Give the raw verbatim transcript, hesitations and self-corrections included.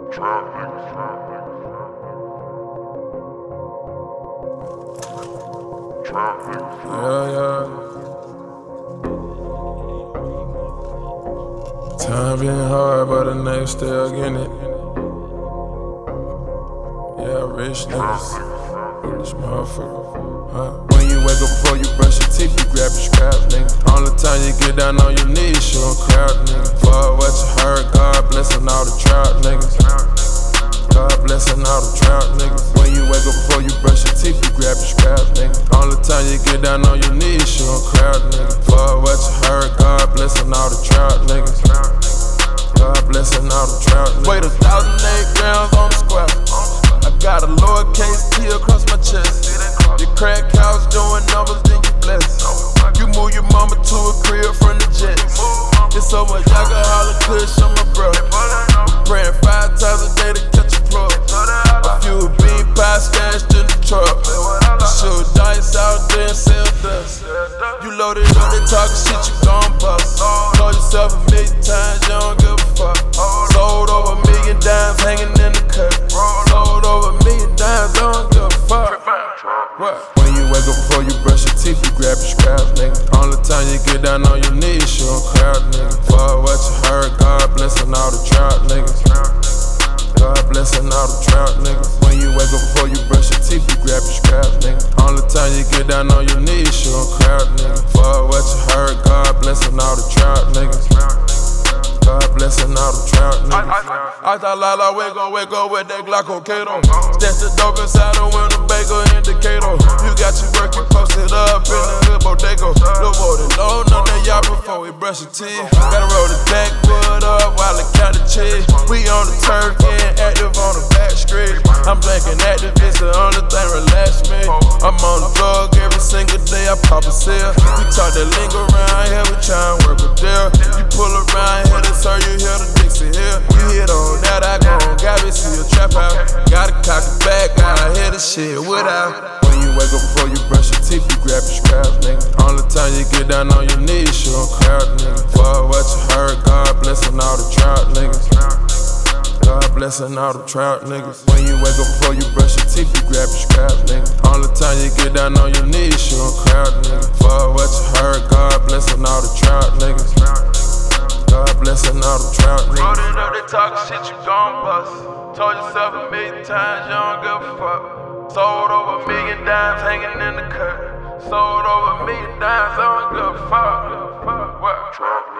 Yeah, yeah. Time been hard, but the nigga still getting it. Yeah, rich niggas. Rich motherfucker. Huh? When you wake up before you brush your teeth, you grab your scrap, nigga. Only time you get down on your knees, you don't crowd, nigga. Fuck what you heard, God blessin' all the trout niggas. God blessin' all the trout niggas. When you wake up before you brush your teeth, you grab your scrap, nigga. Only time you get down on your knees, you don't crowd, nigga. Fuck what you heard, God blessin' all the trout niggas. God blessin' all the trout niggas. Weighed a thousand eight grams on the square. I got a lowercase T across my chest. Your crack house doing numbers, then you bless. You move your mama to a crib from the Jets. It's so much alcohol and kush on my bro. Praying five times a day to catch a plug. A few bean pies stashed in the truck. Shoot dice out there and sell dust. You loaded up, they talkin' shit, you gon' bust. Told yourself a million times, you don't give a fuck. Sold over a million dimes hanging in the cut. Sold over a million dimes, I don't give a fuck. What? When you wake up before you brush your teeth, you grab your scrap, nigga. Only time you get down on your knees, you don't crowd, nigga. Fuck what you heard, God blessin' all the trout niggas. God blessin' all the trout niggas. When you wake up before you brush your teeth, you grab your scrap, nigga. Only time you get down on your knees, you don't crowd, nigga. Fuck what you heard, God blessin' all the trout niggas. God blessin' all the trout niggas. I, I, I thought Lala we gon' wake up with that Glockocato. Stash the dope inside the window, bagel indicator. You got your work, you posted up in the hood bodega. Look more than low, none of y'all before we brush your teeth. Gotta roll the backwood up while I count the cheese. We on the turf, getting active on the back street. I'm blanking active, it's the only thing relax me. I'm on the drug every single day, I pop a seal. We talk that lingo around here, we try and work a deal. You pull around here, that's how you hear the Dixie Hill. You hit on that, I go on Gabby, see a trap out. Gotta cock it back, gotta hit the shit without. When you wake up before you brush your teeth, you grab your scrap, nigga. Only time you get down on your knees, you don't crowd, nigga. Fuck what you heard, God blessin' all the trout niggas. God blessin' all the trout niggas. When you wake up before you brush your teeth, you grab your scrap, nigga. Only time you get down on your knees, you don't crowd, nigga. Fuck what you heard, God blessin' all the trout niggas. God blessin' all the trout niggas. Rollin' up, they talkin' shit, you gon' bust. Told yourself a million times, you don't give a fuck. Sold over a million dimes hanging in the cut. Sold over a million dimes, I don't give a fuck. What?